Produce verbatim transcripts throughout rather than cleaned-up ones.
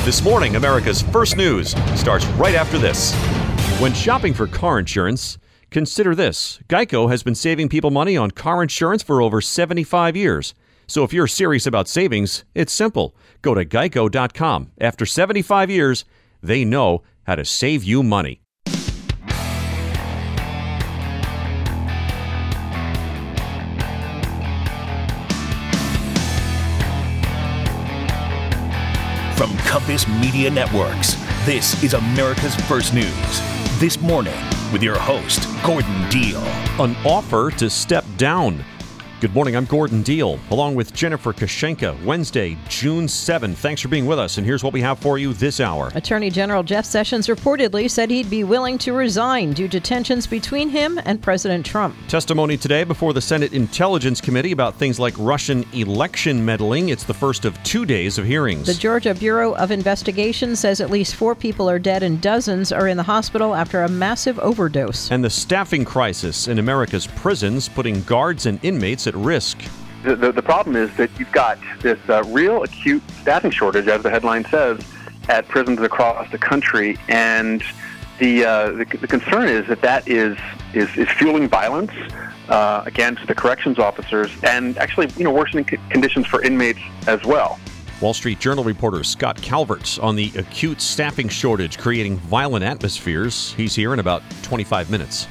This morning, America's First News starts right after this. When shopping for car insurance, consider this. Geico has been saving people money on car insurance for over seventy-five years. So if you're serious about savings, it's simple. Go to geico dot com. After seventy-five years, they know how to save you money. From Compass Media Networks, this is America's First News. This morning, with your host, Gordon Deal. An offer to step down. Good morning, I'm Gordon Deal, along with Jennifer Kashenka, Wednesday, June seventh. Thanks for being with us, and here's what we have for you this hour. Attorney General Jeff Sessions reportedly said he'd be willing to resign due to tensions between him and President Trump. Testimony today before the Senate Intelligence Committee about things like Russian election meddling. It's the first of two days of hearings. The Georgia Bureau of Investigation says at least four people are dead and dozens are in the hospital after a massive overdose. And the staffing crisis in America's prisons, putting guards and inmates at risk. The, the, the problem is that you've got this uh, real acute staffing shortage, as the headline says, at prisons across the country, and the uh, the, the concern is that that is is, is fueling violence uh, against the corrections officers, and actually, you know, worsening c- conditions for inmates as well. Wall Street Journal reporter Scott Calvert on the acute staffing shortage creating violent atmospheres. He's here in about twenty-five minutes.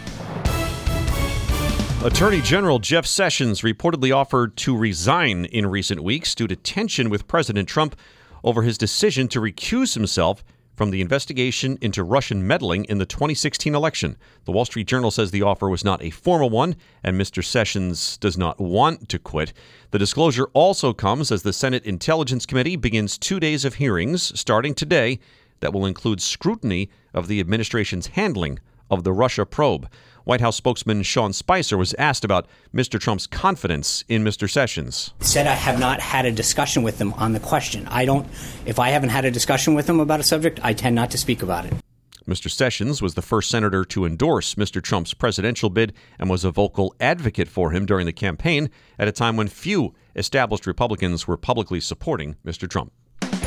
Attorney General Jeff Sessions reportedly offered to resign in recent weeks due to tension with President Trump over his decision to recuse himself from the investigation into Russian meddling in the twenty sixteen election. The Wall Street Journal says the offer was not a formal one, and Mister Sessions does not want to quit. The disclosure also comes as the Senate Intelligence Committee begins two days of hearings starting today that will include scrutiny of the administration's handling of the Russia probe. White House spokesman Sean Spicer was asked about Mister Trump's confidence in Mister Sessions. Said I have not had a discussion with him on the question. I don't, if I haven't had a discussion with him about a subject, I tend not to speak about it. Mister Sessions was the first senator to endorse Mister Trump's presidential bid and was a vocal advocate for him during the campaign at a time when few established Republicans were publicly supporting Mister Trump.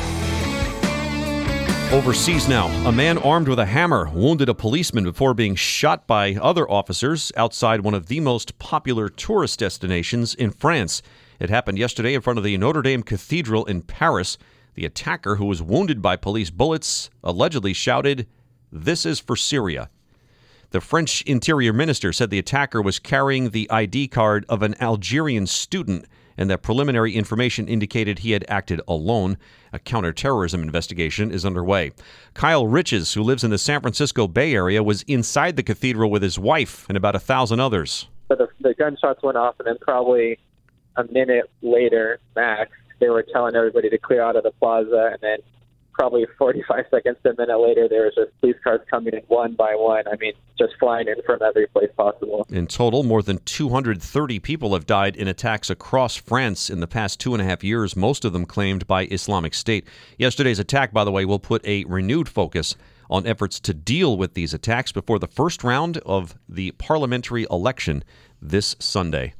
Overseas now, a man armed with a hammer wounded a policeman before being shot by other officers outside one of the most popular tourist destinations in France. It happened yesterday in front of the Notre Dame Cathedral in Paris. The attacker, who was wounded by police bullets, allegedly shouted, "This is for Syria." The French Interior Minister said the attacker was carrying the I D card of an Algerian student and that preliminary information indicated he had acted alone. A counterterrorism investigation is underway. Kyle Riches, who lives in the San Francisco Bay Area, was inside the cathedral with his wife and about a thousand others. So the, the gunshots went off, and then probably a minute later, max, they were telling everybody to clear out of the plaza, and then probably forty-five seconds to a minute later, there was just police cars coming in one by one. I mean, just flying in from every place possible. In total, more than two hundred thirty people have died in attacks across France in the past two and a half years, most of them claimed by Islamic State. Yesterday's attack, by the way, will put a renewed focus on efforts to deal with these attacks before the first round of the parliamentary election this Sunday.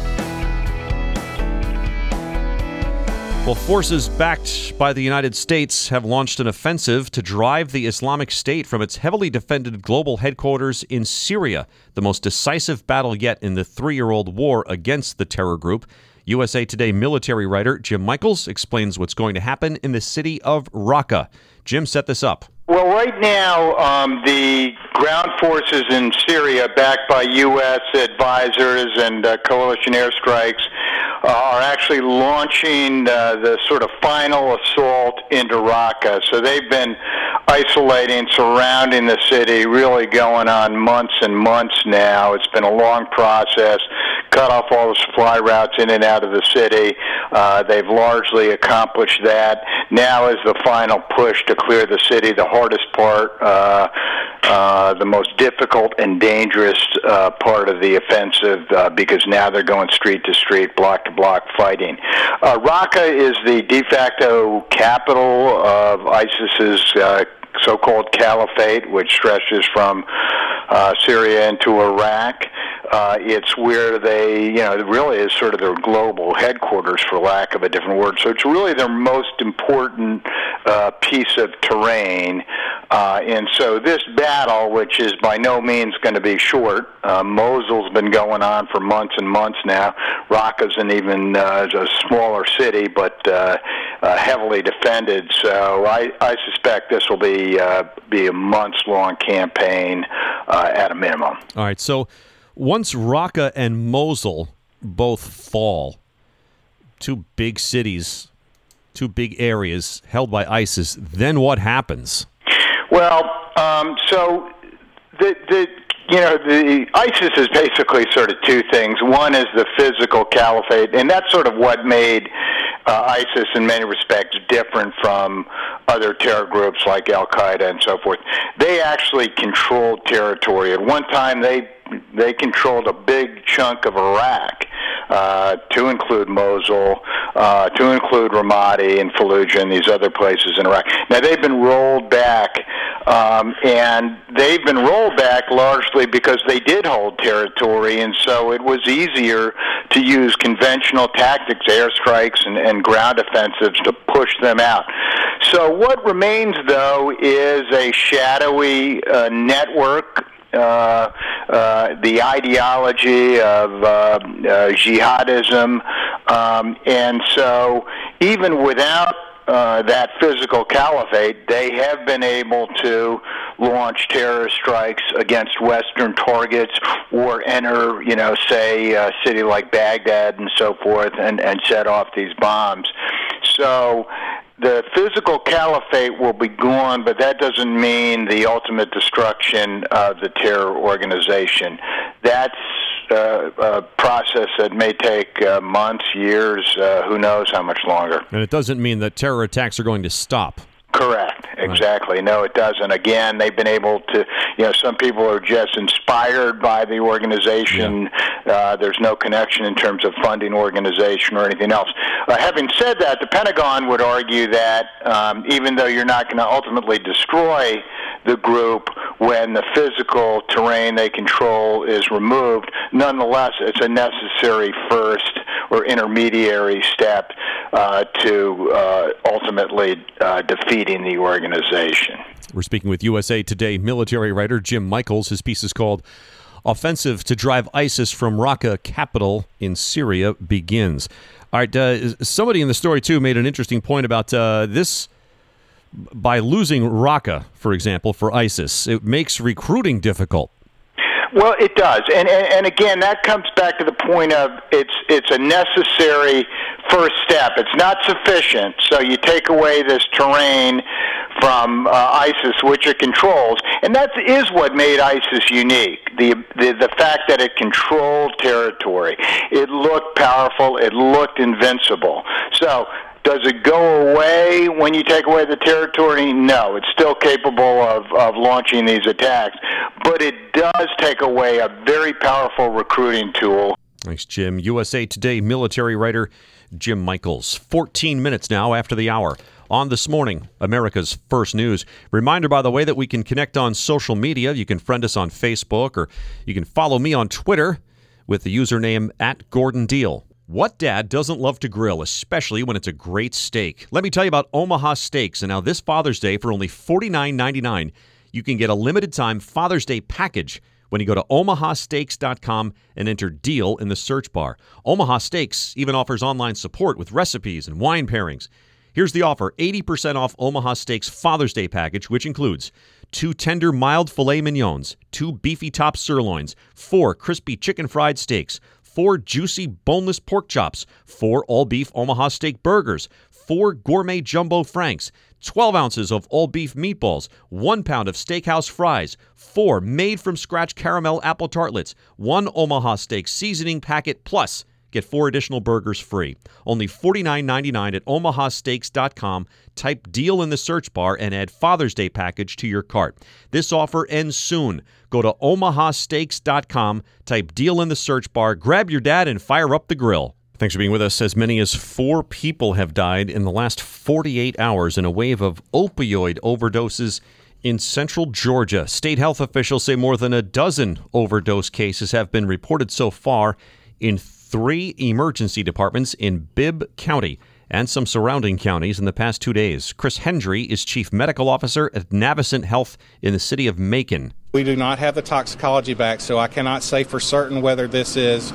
Well, forces backed by the United States have launched an offensive to drive the Islamic State from its heavily defended global headquarters in Syria, the most decisive battle yet in the three-year-old war against the terror group. U S A Today military writer Jim Michaels explains what's going to happen in the city of Raqqa. Jim set this up. Well, right now, um, the ground forces in Syria, backed by U S advisors and uh, coalition airstrikes, uh, are actually launching uh, the sort of final assault into Raqqa. So they've been isolating, surrounding the city, really going on months and months now. It's been a long process. Cut off all the supply routes in and out of the city. Uh, they've largely accomplished that. Now is the final push to clear the city, the hardest part, uh, uh, the most difficult and dangerous uh, part of the offensive, uh, because now they're going street to street, block to block fighting. Uh, Raqqa is the de facto capital of ISIS's uh, so-called caliphate, which stretches from uh, Syria into Iraq. Uh, it's where they, you know, it really is sort of their global headquarters, for lack of a different word. So it's really their most important uh, piece of terrain. Uh, and so this battle, which is by no means going to be short, uh, Mosul's been going on for months and months now. Raqqa's an even uh, a smaller city, but uh, uh, heavily defended. So I, I suspect this will be uh, be a months-long campaign uh, at a minimum. All right. So once Raqqa and Mosul both fall, two big cities, two big areas held by ISIS, then what happens? Well, um, so the the you know the ISIS is basically sort of two things. One is the physical caliphate, and that's sort of what made uh, ISIS in many respects different from other terror groups like Al Qaeda and so forth. They actually controlled territory. At one time, they they controlled a big chunk of Iraq, uh, to include Mosul, uh, to include Ramadi and Fallujah and these other places in Iraq. Now, they've been rolled back, um, and they've been rolled back largely because they did hold territory, and so it was easier to use conventional tactics, airstrikes and, and ground offensives, to push them out. So what remains, though, is a shadowy uh, network. Uh, uh, the ideology of uh, uh, jihadism, um, and so even without uh, that physical caliphate, they have been able to launch terror strikes against Western targets or enter, you know, say a city like Baghdad and so forth, and, and set off these bombs. So the physical caliphate will be gone, but that doesn't mean the ultimate destruction of the terror organization. That's uh, a process that may take uh, months, years, uh, who knows how much longer. And it doesn't mean that terror attacks are going to stop. Correct. Exactly. No, it doesn't. Again, they've been able to, you know, some people are just inspired by the organization. Yeah. Uh, there's no connection in terms of funding organization or anything else. Uh, having said that, the Pentagon would argue that um, even though you're not going to ultimately destroy the group when the physical terrain they control is removed, nonetheless, it's a necessary first or intermediary step uh, to uh, ultimately uh, defeating the organization. We're speaking with U S A Today military writer Jim Michaels. His piece is called "Offensive to Drive ISIS from Raqqa Capital in Syria Begins." All right, uh, somebody in the story, too, made an interesting point about uh, this. By losing Raqqa, for example, for ISIS, it makes recruiting difficult. Well, it does, and, and and again, that comes back to the point of it's it's a necessary first step. It's not sufficient. So you take away this terrain from uh, ISIS, which it controls, and that is what made ISIS unique. The, the the fact that it controlled territory, it looked powerful, it looked invincible. So. Does it go away when you take away the territory? No. It's still capable of, of launching these attacks. But it does take away a very powerful recruiting tool. Thanks, Jim. U S A Today military writer Jim Michaels. fourteen minutes now after the hour. On This Morning, America's First News. Reminder, by the way, that we can connect on social media. You can friend us on Facebook, or you can follow me on Twitter with the username at Gordon Deal. What dad doesn't love to grill, especially when it's a great steak? Let me tell you about Omaha Steaks. And now this Father's Day, for only forty-nine ninety-nine, you can get a limited-time Father's Day package when you go to omaha steaks dot com and enter DEAL in the search bar. Omaha Steaks even offers online support with recipes and wine pairings. Here's the offer: eighty percent off Omaha Steaks Father's Day package, which includes two tender mild filet mignons, two beefy top sirloins, four crispy chicken fried steaks, four juicy boneless pork chops, four all-beef Omaha steak burgers, four gourmet jumbo franks, twelve ounces of all-beef meatballs, one pound of steakhouse fries, four made-from-scratch caramel apple tartlets, one Omaha steak seasoning packet, plus get four additional burgers free. Only forty-nine ninety-nine at omaha steaks dot com. Type DEAL in the search bar and add Father's Day package to your cart. This offer ends soon. Go to omaha steaks dot com, type DEAL in the search bar, grab your dad, and fire up the grill. Thanks for being with us. As many as four people have died in the last forty-eight hours in a wave of opioid overdoses In central Georgia, state health officials say more than a dozen overdose cases have been reported so far in three emergency departments in Bibb County and some surrounding counties in the past two days. Chris Hendry is chief medical officer at Navicent Health in the city of Macon. We do not have the toxicology back, so I cannot say for certain whether this is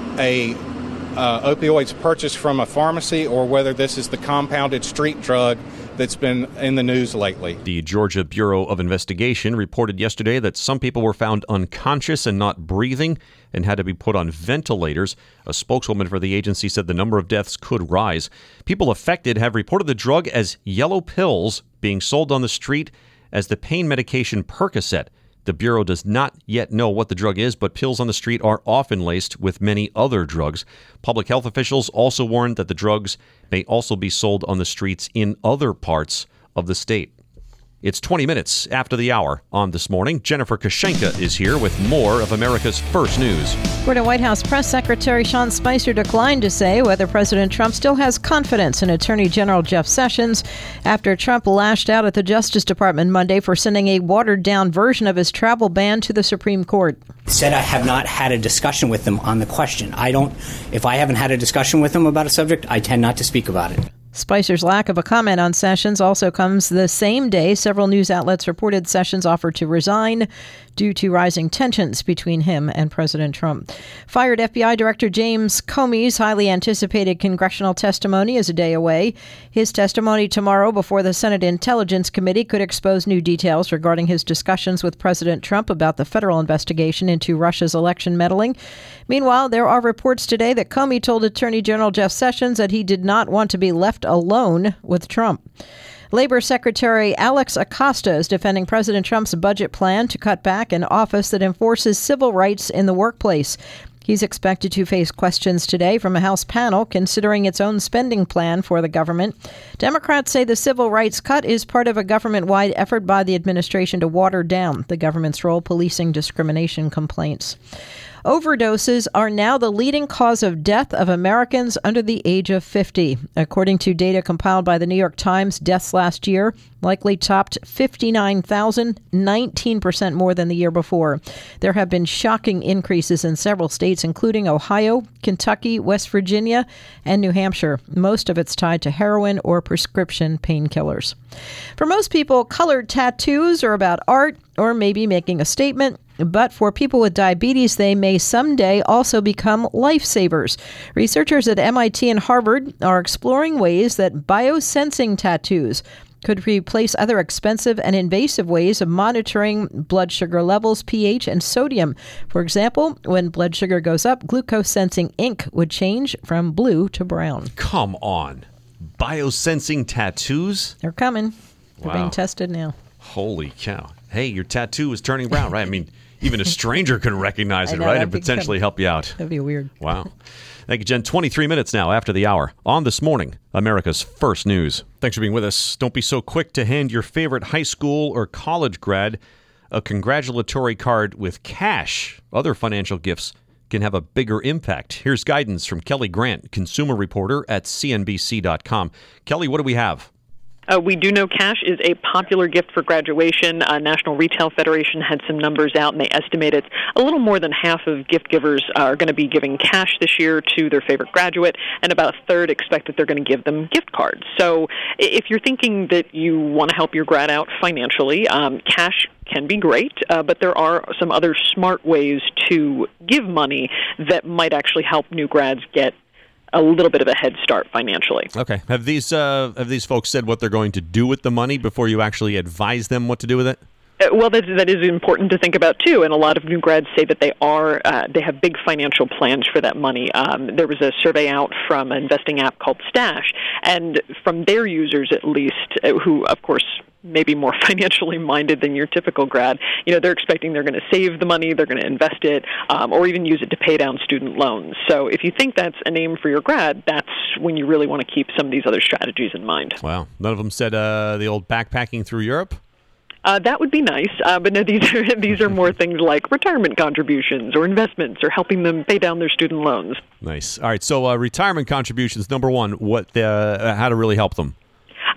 a uh, opioids purchased from a pharmacy or whether this is the compounded street drug that's been in the news lately. The Georgia Bureau of Investigation reported yesterday that some people were found unconscious and not breathing and had to be put on ventilators. A spokeswoman for the agency said the number of deaths could rise. People affected have reported the drug as yellow pills being sold on the street as the pain medication Percocet. The Bureau does not yet know what the drug is, but pills on the street are often laced with many other drugs. Public health officials also warned that the drugs may also be sold on the streets in other parts of the state. It's twenty minutes after the hour on This Morning. Jennifer Kashenka is here with more of America's First News. Florida White House Press Secretary Sean Spicer declined to say whether President Trump still has confidence in Attorney General Jeff Sessions after Trump lashed out at the Justice Department Monday for sending a watered-down version of his travel ban to the Supreme Court. Said I have not had a discussion with them on the question. I don't, if I haven't had a discussion with them about a subject, I tend not to speak about it. Spicer's lack of a comment on Sessions also comes the same day several news outlets reported Sessions offered to resign due to rising tensions between him and President Trump. Fired F B I Director James Comey's highly anticipated congressional testimony is a day away. His testimony tomorrow before the Senate Intelligence Committee could expose new details regarding his discussions with President Trump about the federal investigation into Russia's election meddling. Meanwhile, there are reports today that Comey told Attorney General Jeff Sessions that he did not want to be left alone with Trump. Labor Secretary Alex Acosta is defending President Trump's budget plan to cut back an office that enforces civil rights in the workplace. He's expected to face questions today from a House panel considering its own spending plan for the government. Democrats say the civil rights cut is part of a government-wide effort by the administration to water down the government's role policing discrimination complaints. Overdoses are now the leading cause of death of Americans under the age of fifty. According to data compiled by the New York Times, deaths last year likely topped fifty-nine thousand, nineteen percent more than the year before. There have been shocking increases in several states, including Ohio, Kentucky, West Virginia, and New Hampshire. Most of it's tied to heroin or prescription painkillers. For most people, colored tattoos are about art or maybe making a statement. But for people with diabetes, they may someday also become lifesavers. Researchers at M I T and Harvard are exploring ways that biosensing tattoos could replace other expensive and invasive ways of monitoring blood sugar levels, pH, and sodium. For example, when blood sugar goes up, glucose-sensing ink would change from blue to brown. Come on. Biosensing tattoos? They're coming. They're Wow. being tested now. Holy cow. Hey, your tattoo is turning brown, right? I mean, even a stranger can recognize I it, know, right? that'd And be potentially kind- help you out. That'd be weird. Wow. Thank you, Jen. twenty-three minutes now after the hour on This Morning, America's First News. Thanks for being with us. Don't be so quick to hand your favorite high school or college grad a congratulatory card with cash. Other financial gifts can have a bigger impact. Here's guidance from Kelly Grant, consumer reporter at C N B C dot com. Kelly, what do we have? Uh, we do know cash is a popular gift for graduation. Uh, National Retail Federation had some numbers out, and they estimated a little more than half of gift givers are going to be giving cash this year to their favorite graduate, and about a third expect that they're going to give them gift cards. So if you're thinking that you want to help your grad out financially, um, cash can be great, uh, but there are some other smart ways to give money that might actually help new grads get a little bit of a head start financially. Okay. Have these uh, have these folks said what they're going to do with the money before you actually advise them what to do with it? Uh, well, that, that is important to think about, too, and a lot of new grads say that they are uh, they have big financial plans for that money. Um, there was a survey out from an investing app called Stash, and from their users, at least, uh, who, of course, may be more financially minded than your typical grad, you know, they're expecting they're going to save the money, they're going to invest it, um, or even use it to pay down student loans. So if you think that's a name for your grad, that's when you really want to keep some of these other strategies in mind. Wow. None of them said uh, the old backpacking through Europe? Uh, that would be nice, uh, but no, these are these are more things like retirement contributions or investments or helping them pay down their student loans. Nice. All right, so uh, retirement contributions, number one, what uh, how to really help them?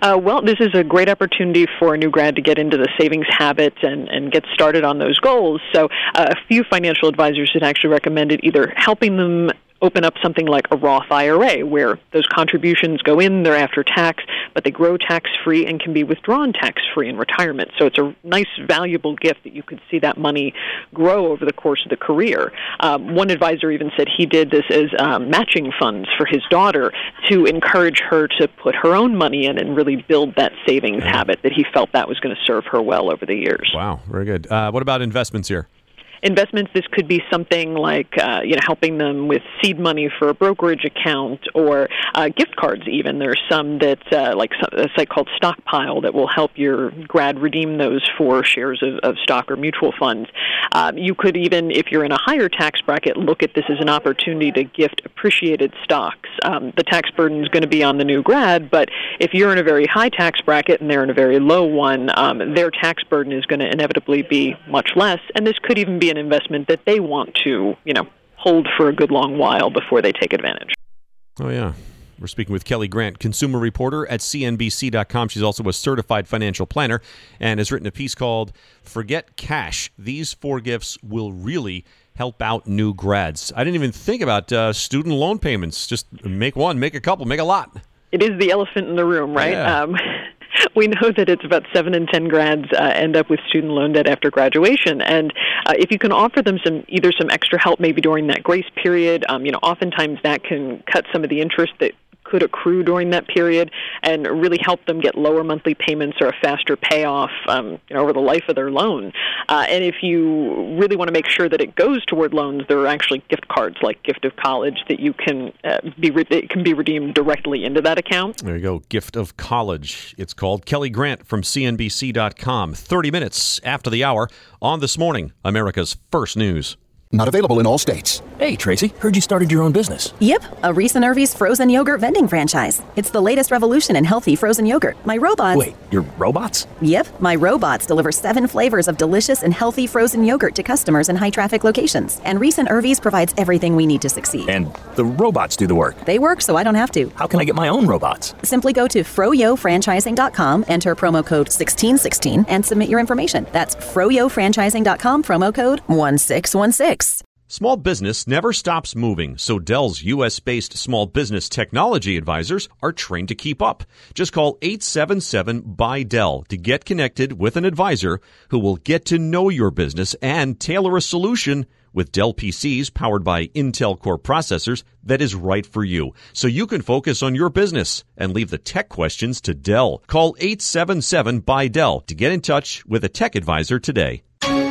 Uh, well, this is a great opportunity for a new grad to get into the savings habit and, and get started on those goals. So uh, a few financial advisors had actually recommended either helping them open up something like a Roth I R A, where those contributions go in, they're after tax, but they grow tax-free and can be withdrawn tax-free in retirement. So it's a nice, valuable gift that you could see that money grow over the course of the career. Um, one advisor even said he did this as um, matching funds for his daughter to encourage her to put her own money in and really build that savings habit, that he felt that was going to serve her well over the years. Wow, very good. Uh, what about investments here? Investments, this could be something like, uh, you know, helping them with seed money for a brokerage account or uh, gift cards even. There's some that, uh, like a site called Stockpile, that will help your grad redeem those for shares of, of stock or mutual funds. Um, you could even, if you're in a higher tax bracket, look at this as an opportunity to gift appreciated stocks. Um, the tax burden is going to be on the new grad, but if you're in a very high tax bracket and they're in a very low one, um, their tax burden is going to inevitably be much less, and this could even be an investment that they want to, you know, hold for a good long while before they take advantage. Oh, yeah. We're speaking with Kelly Grant, consumer reporter at C N B C dot com. She's also a certified financial planner and has written a piece called Forget Cash. These four gifts will really help out new grads. I didn't even think about uh, student loan payments. Just make one, make a couple, make a lot. It is the elephant in the room, right? Yeah. Um, we know that it's about seven in ten grads uh, end up with student loan debt after graduation, and uh, if you can offer them some either some extra help maybe during that grace period, um, you know, oftentimes that can cut some of the interest that could accrue during that period and really help them get lower monthly payments or a faster payoff um, you know, over the life of their loan. Uh, and if you really want to make sure that it goes toward loans, there are actually gift cards like Gift of College that you can uh, be re- it can be redeemed directly into that account. There you go, Gift of College. It's called. Kelly Grant from C N B C dot com. thirty minutes after the hour on This Morning, America's First News. Not available in all states. Hey, Tracy, heard you started your own business. Yep, a Reese and Irvy's frozen yogurt vending franchise. It's the latest revolution in healthy frozen yogurt. My robots... Wait, your robots? Yep, my robots deliver seven flavors of delicious and healthy frozen yogurt to customers in high-traffic locations. And Reese and Irvy's provides everything we need to succeed. And the robots do the work? They work so I don't have to. How can I get my own robots? Simply go to froyo franchising dot com, enter promo code sixteen sixteen, and submit your information. That's froyo franchising dot com, promo code one six one six. Small business never stops moving, so Dell's U S-based small business technology advisors are trained to keep up. Just call eight seven seven, B Y, D E L L to get connected with an advisor who will get to know your business and tailor a solution with Dell P Cs powered by Intel Core processors that is right for you, so you can focus on your business and leave the tech questions to Dell. Call eight seven seven, B Y, D E L L to get in touch with a tech advisor today.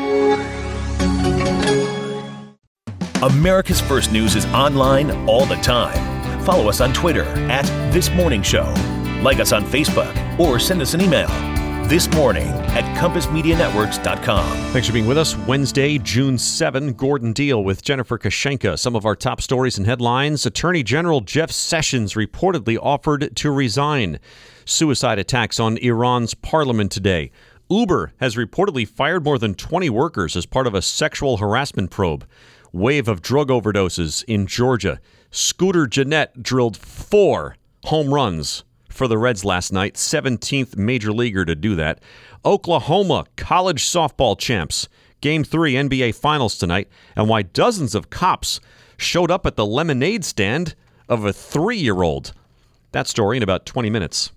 America's First News is online all the time. Follow us on Twitter at This Morning Show. Like us on Facebook or send us an email. This Morning at compass media networks dot com. Thanks for being with us. Wednesday, June seventh, Gordon Deal with Jennifer Kashenka. Some of our top stories and headlines. Attorney General Jeff Sessions reportedly offered to resign. Suicide attacks on Iran's parliament today. Uber has reportedly fired more than twenty workers as part of a sexual harassment probe. Wave of drug overdoses in Georgia. Scooter Gennett drilled four home runs for the Reds last night, seventeenth major leaguer to do that. Oklahoma college softball champs. Game three N B A Finals tonight, and why dozens of cops showed up at the lemonade stand of a three-year-old. That story in about twenty minutes.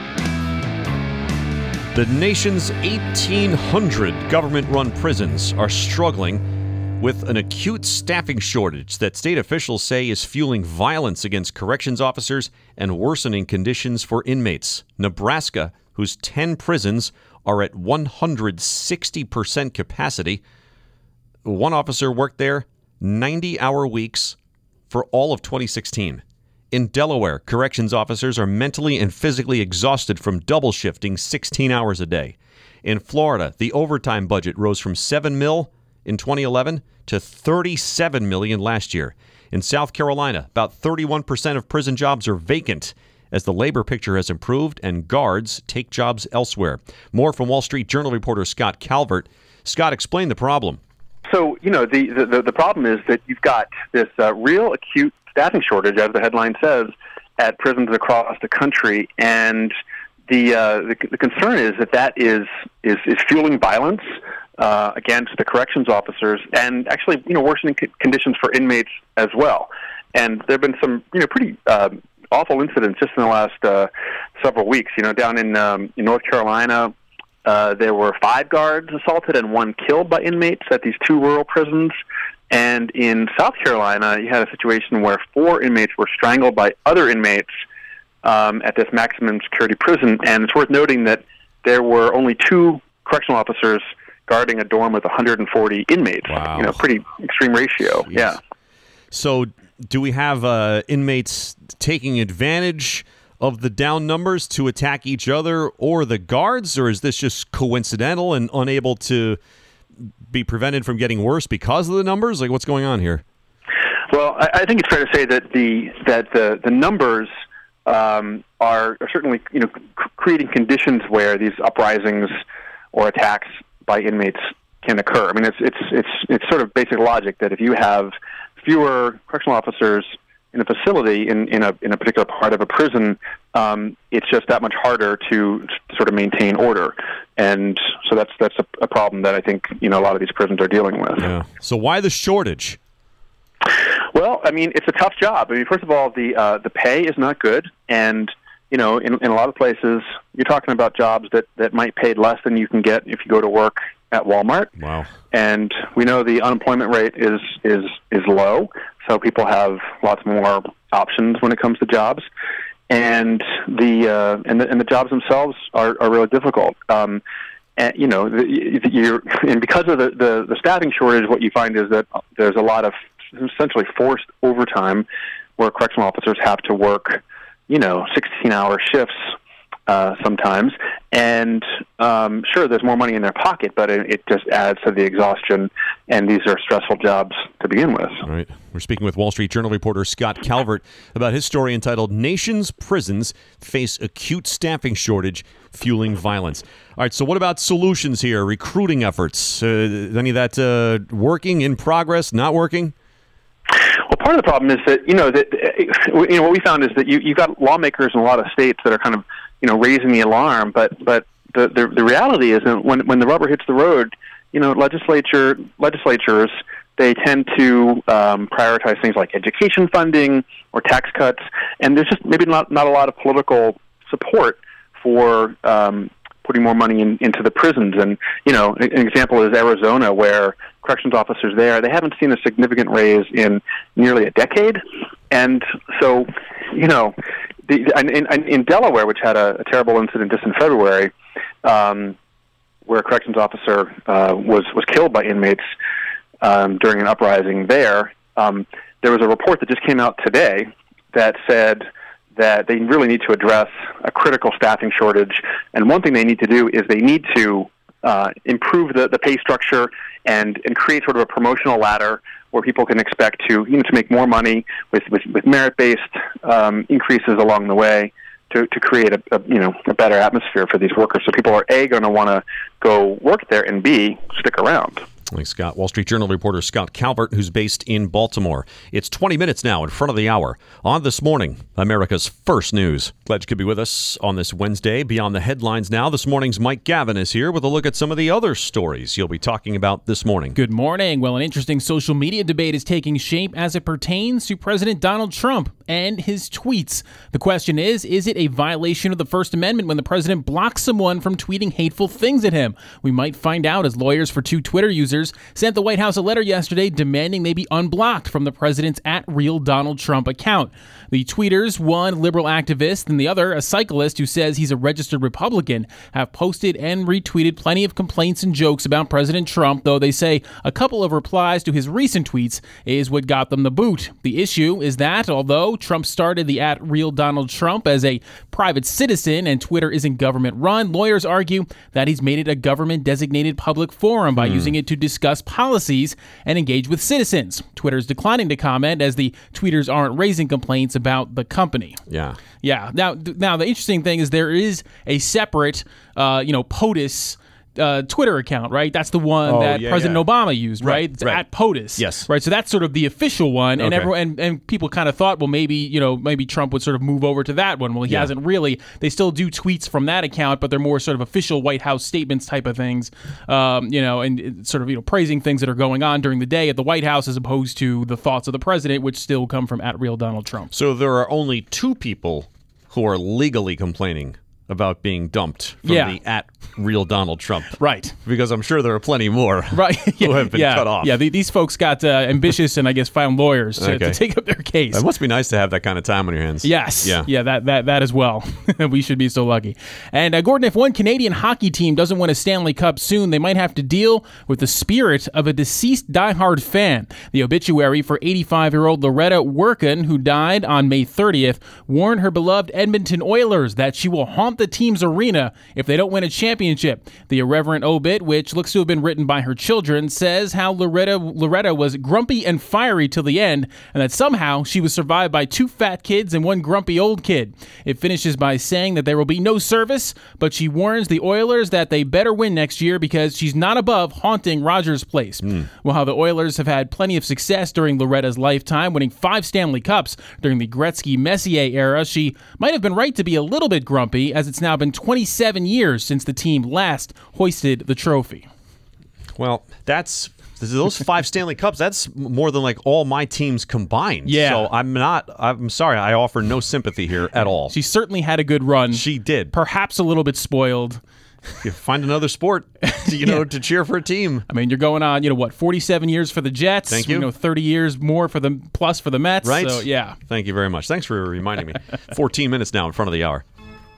The nation's eighteen hundred government-run prisons are struggling with an acute staffing shortage that state officials say is fueling violence against corrections officers and worsening conditions for inmates. Nebraska, whose ten prisons are at one hundred sixty percent capacity. One officer worked there ninety-hour weeks for all of twenty sixteen. In Delaware, corrections officers are mentally and physically exhausted from double shifting sixteen hours a day. In Florida, the overtime budget rose from seven mil in twenty eleven to thirty-seven million last year. In South Carolina, about thirty-one percent of prison jobs are vacant as the labor picture has improved and guards take jobs elsewhere. More from Wall Street Journal reporter Scott Calvert. Scott, explain the problem. So, you know, the, the, the problem is that you've got this uh, real acute staffing shortage, as the headline says, at prisons across the country, and the, uh, the the concern is that that is is, is fueling violence uh, against the corrections officers, and actually, you know, worsening c- conditions for inmates as well. And there have been some, you know, pretty uh, awful incidents just in the last uh, several weeks. You know, down in um, in North Carolina, uh, there were five guards assaulted and one killed by inmates at these two rural prisons. And in South Carolina, you had a situation where four inmates were strangled by other inmates um, at this maximum security prison. And it's worth noting that there were only two correctional officers guarding a dorm with one hundred forty inmates. Wow. You know, pretty extreme ratio. Jeez. Yeah. So do we have uh, inmates taking advantage of the down numbers to attack each other or the guards, or is this just coincidental and unable to be prevented from getting worse because of the numbers? Like, what's going on here? Well, I, I think it's fair to say that the that the the numbers um, are, are certainly, you know, c- creating conditions where these uprisings or attacks by inmates can occur. I mean, it's it's it's it's sort of basic logic that if you have fewer correctional officers in a facility in, in a in a particular part of a prison, um, it's just that much harder to sort of maintain order, and so that's that's a, a problem that I think, you know, a lot of these prisons are dealing with. Yeah. So why the shortage? Well, I mean, it's a tough job. I mean, first of all, the uh, the pay is not good, and you know, in, in a lot of places, you're talking about jobs that, that might pay less than you can get if you go to work at Walmart. Wow. And we know the unemployment rate is is is low, so people have lots more options when it comes to jobs, and the uh, and the and the jobs themselves are, are really difficult. Um, and you know, the, you're and because of the, the the staffing shortage, what you find is that there's a lot of essentially forced overtime where correctional officers have to work, you know, sixteen-hour shifts uh, sometimes. And um, sure, there's more money in their pocket, but it, it just adds to the exhaustion, and these are stressful jobs to begin with. All right. We're speaking with Wall Street Journal reporter Scott Calvert about his story entitled Nation's Prisons Face Acute Staffing Shortage Fueling Violence. All right, so what about solutions here, recruiting efforts? Uh, any of that uh, working, in progress, not working? Well, part of the problem is that, you know, that you know what we found is that you you've got lawmakers in a lot of states that are kind of, you know, raising the alarm, but but the the, the reality is that when when the rubber hits the road, you know, legislature legislatures they tend to um, prioritize things like education funding or tax cuts, and there's just maybe not not a lot of political support for um, putting more money in, into the prisons. And, you know, an example is Arizona, where corrections officers there, they haven't seen a significant raise in nearly a decade. And so, you know, the, in, in, in Delaware, which had a, a terrible incident just in February, um, where a corrections officer uh, was, was killed by inmates um, during an uprising there, um, there was a report that just came out today that said that they really need to address a critical staffing shortage. And one thing they need to do is they need to uh, improve the, the pay structure and, and create sort of a promotional ladder where people can expect to, you know, to make more money with, with, with merit-based um, increases along the way to, to create a, a, you know, a better atmosphere for these workers. So people are, A, going to want to go work there, and B, stick around. Thanks, Scott. Wall Street Journal reporter Scott Calvert, who's based in Baltimore. It's twenty minutes now in front of the hour. On This Morning, America's First News. Glad you could be with us on this Wednesday. Beyond the headlines now, this morning's Mike Gavin is here with a look at some of the other stories you'll be talking about this morning. Good morning. Well, an interesting social media debate is taking shape as it pertains to President Donald Trump and his tweets. The question is, is it a violation of the First Amendment when the president blocks someone from tweeting hateful things at him? We might find out, as lawyers for two Twitter users sent the White House a letter yesterday demanding they be unblocked from the president's at Real Donald Trump account. The tweeters, one liberal activist and the other a cyclist who says he's a registered Republican, have posted and retweeted plenty of complaints and jokes about President Trump, though they say a couple of replies to his recent tweets is what got them the boot. The issue is that, although Trump started the at Real Donald Trump as a private citizen and Twitter isn't government-run, lawyers argue that he's made it a government-designated public forum by hmm. using it to discuss policies and engage with citizens. Twitter's declining to comment as the tweeters aren't raising complaints about the company. Yeah. Yeah. Now, now the interesting thing is there is a separate, uh, you know, POTUS uh, Twitter account, right? That's the one Oh, that yeah, President yeah. Obama used, right? Right, It's right. at POTUS. Yes. Right. So that's sort of the official one, and Okay. everyone and, and people kind of thought, well, maybe you know, maybe Trump would sort of move over to that one. Well, he Yeah. hasn't really. They still do tweets from that account, but they're more sort of official White House statements type of things, um, you know, and uh, sort of you know praising things that are going on during the day at the White House, as opposed to the thoughts of the president, which still come from at real Donald Trump. So there are only two people who are legally complaining about being dumped from Yeah. the at real Donald Trump. Right. Because I'm sure there are plenty more Right. yeah. who have been yeah. cut off. Yeah. The, these folks got uh, ambitious and I guess found lawyers to, Okay. to take up their case. It must be nice to have that kind of time on your hands. Yes. Yeah. Yeah, that, that, that as well. We should be so lucky. And uh, Gordon, if one Canadian hockey team doesn't win a Stanley Cup soon, they might have to deal with the spirit of a deceased diehard fan. The obituary for eighty-five-year-old Loretta Workin, who died on May thirtieth, warned her beloved Edmonton Oilers that she will haunt the team's arena if they don't win a championship. The irreverent obit, which looks to have been written by her children, says how Loretta Loretta was grumpy and fiery till the end, and that somehow she was survived by two fat kids and one grumpy old kid. It finishes by saying that there will be no service, but she warns the Oilers that they better win next year because she's not above haunting Rogers Place. Mm. Well, how the Oilers have had plenty of success during Loretta's lifetime, winning five Stanley Cups during the Gretzky-Messier era, she might have been right to be a little bit grumpy, as it's now been twenty-seven years since the team last hoisted the trophy. Well, that's those five Stanley Cups. That's more than like all my teams combined. Yeah. So I'm not. I'm sorry. I offer no sympathy here at all. She certainly had a good run. She did. Perhaps a little bit spoiled. You find another sport, to, you know, Yeah. to cheer for a team. I mean, you're going on, you know, what, forty-seven years for the Jets. Thank you. know, thirty years more for the plus for the Mets. Right. So, yeah. Thank you very much. Thanks for reminding me. fourteen minutes now in front of the hour.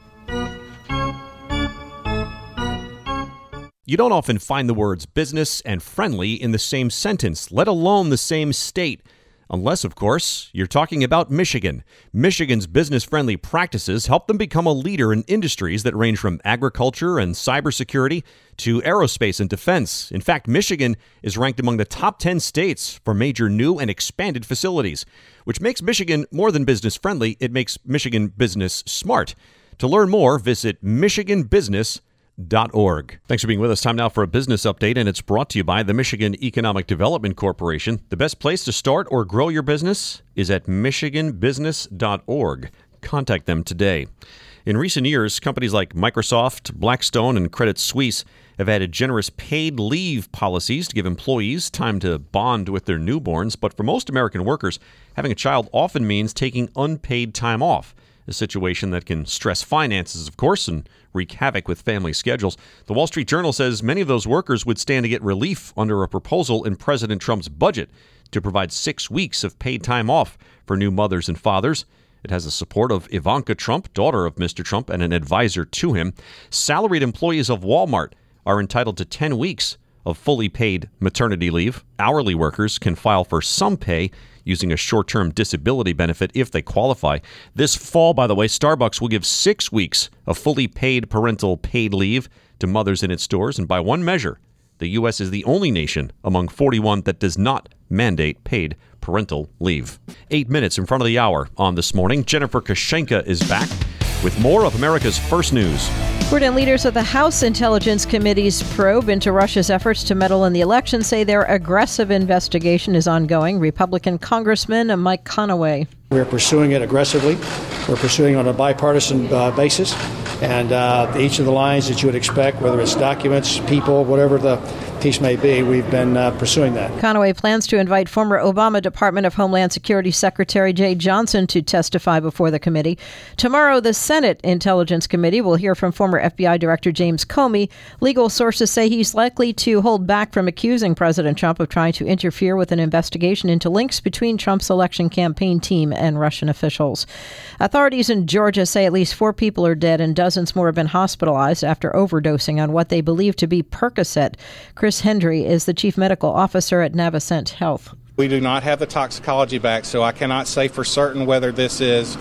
You don't often find the words business and friendly in the same sentence, let alone the same state. Unless, of course, you're talking about Michigan. Michigan's business-friendly practices help them become a leader in industries that range from agriculture and cybersecurity to aerospace and defense. In fact, Michigan is ranked among the top ten states for major new and expanded facilities, which makes Michigan more than business-friendly. It makes Michigan business smart. To learn more, visit michigan business dot org. Thanks for being with us. Time now for a business update, and it's brought to you by the Michigan Economic Development Corporation. The best place to start or grow your business is at michigan business dot org. Contact them today. In recent years, companies like Microsoft, Blackstone, and Credit Suisse have added generous paid leave policies to give employees time to bond with their newborns. But for most American workers, having a child often means taking unpaid time off, a situation that can stress finances, of course, and wreak havoc with family schedules. The Wall Street Journal says many of those workers would stand to get relief under a proposal in President Trump's budget to provide six weeks of paid time off for new mothers and fathers. It has the support of Ivanka Trump, daughter of Mister Trump, and an advisor to him. Salaried employees of Walmart are entitled to ten weeks of fully paid maternity leave. Hourly workers can file for some pay using a short-term disability benefit if they qualify. This fall, by the way, Starbucks will give six weeks of fully paid parental paid leave to mothers in its stores. And by one measure, the U S is the only nation among forty-one that does not mandate paid parental leave. Eight minutes in front of the hour on This Morning. Jennifer Kashenka is back with more of America's First News. Gordon, leaders of the House Intelligence Committee's probe into Russia's efforts to meddle in the election say their aggressive investigation is ongoing. Republican Congressman Mike Conaway. We're pursuing it aggressively. We're pursuing it on a bipartisan uh, basis. And uh, each of the lines that you would expect, whether it's documents, people, whatever the piece may be, we've been uh, pursuing that. Conaway plans to invite former Obama Department of Homeland Security Secretary Jay Johnson to testify before the committee. Tomorrow, the Senate Intelligence Committee will hear from former F B I Director James Comey. Legal sources say he's likely to hold back from accusing President Trump of trying to interfere with an investigation into links between Trump's election campaign team and Russian officials. Authorities in Georgia say at least four people are dead and dozens more have been hospitalized after overdosing on what they believe to be Percocet. Chris Hendry is the chief medical officer at Navicent Health. We do not have the toxicology back, so I cannot say for certain whether this is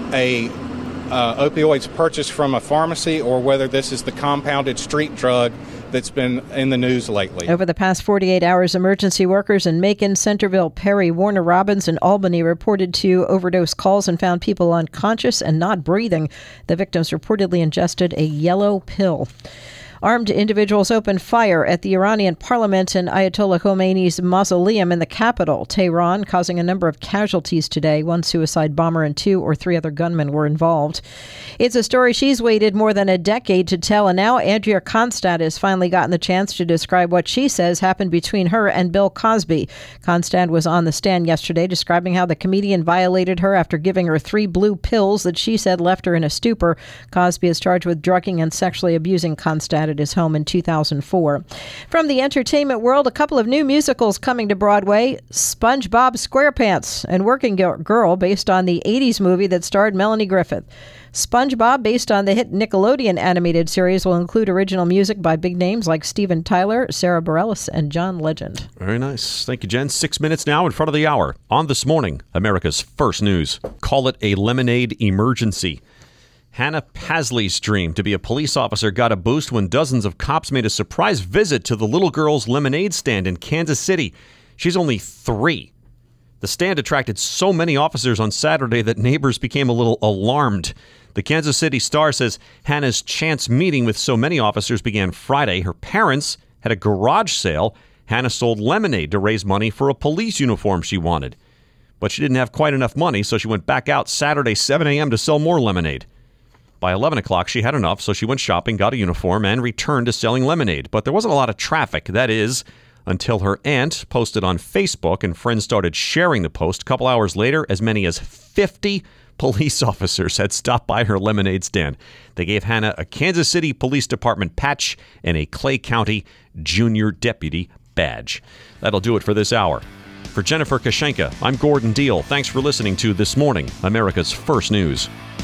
a uh, opioids purchased from a pharmacy or whether this is the compounded street drug that's been in the news lately. Over the past forty-eight hours, emergency workers in Macon, Centerville, Perry, Warner Robins, and Albany reported two overdose calls and found people unconscious and not breathing. The victims reportedly ingested a yellow pill. Armed individuals opened fire at the Iranian parliament and Ayatollah Khomeini's mausoleum in the capital, Tehran, causing a number of casualties today. One suicide bomber and two or three other gunmen were involved. It's a story she's waited more than a decade to tell, and now Andrea Constad has finally gotten the chance to describe what she says happened between her and Bill Cosby. Constad was on the stand yesterday describing how the comedian violated her after giving her three blue pills that she said left her in a stupor. Cosby is charged with drugging and sexually abusing Constad at his home in two thousand four. From the entertainment world, a couple of new musicals coming to Broadway: SpongeBob SquarePants and Working Girl, based on the eighties movie that starred Melanie Griffith. SpongeBob, based on the hit Nickelodeon animated series, will include original music by big names like Steven Tyler, Sarah Bareilles, and John Legend. Very nice. Thank you, Jen. Six minutes now in front of the hour. On This Morning, America's First News. Call it a lemonade emergency. Hannah Pasley's dream to be a police officer got a boost when dozens of cops made a surprise visit to the little girl's lemonade stand in Kansas City. She's only three. The stand attracted so many officers on Saturday that neighbors became a little alarmed. The Kansas City Star says Hannah's chance meeting with so many officers began Friday. Her parents had a garage sale. Hannah sold lemonade to raise money for a police uniform she wanted. But she didn't have quite enough money, so she went back out Saturday, seven a.m. to sell more lemonade. By eleven o'clock, she had enough, so she went shopping, got a uniform, and returned to selling lemonade. But there wasn't a lot of traffic, that is, until her aunt posted on Facebook and friends started sharing the post. A couple hours later, as many as fifty police officers had stopped by her lemonade stand. They gave Hannah a Kansas City Police Department patch and a Clay County Junior Deputy badge. That'll do it for this hour. For Jennifer Kashenka, I'm Gordon Deal. Thanks for listening to This Morning, America's First News.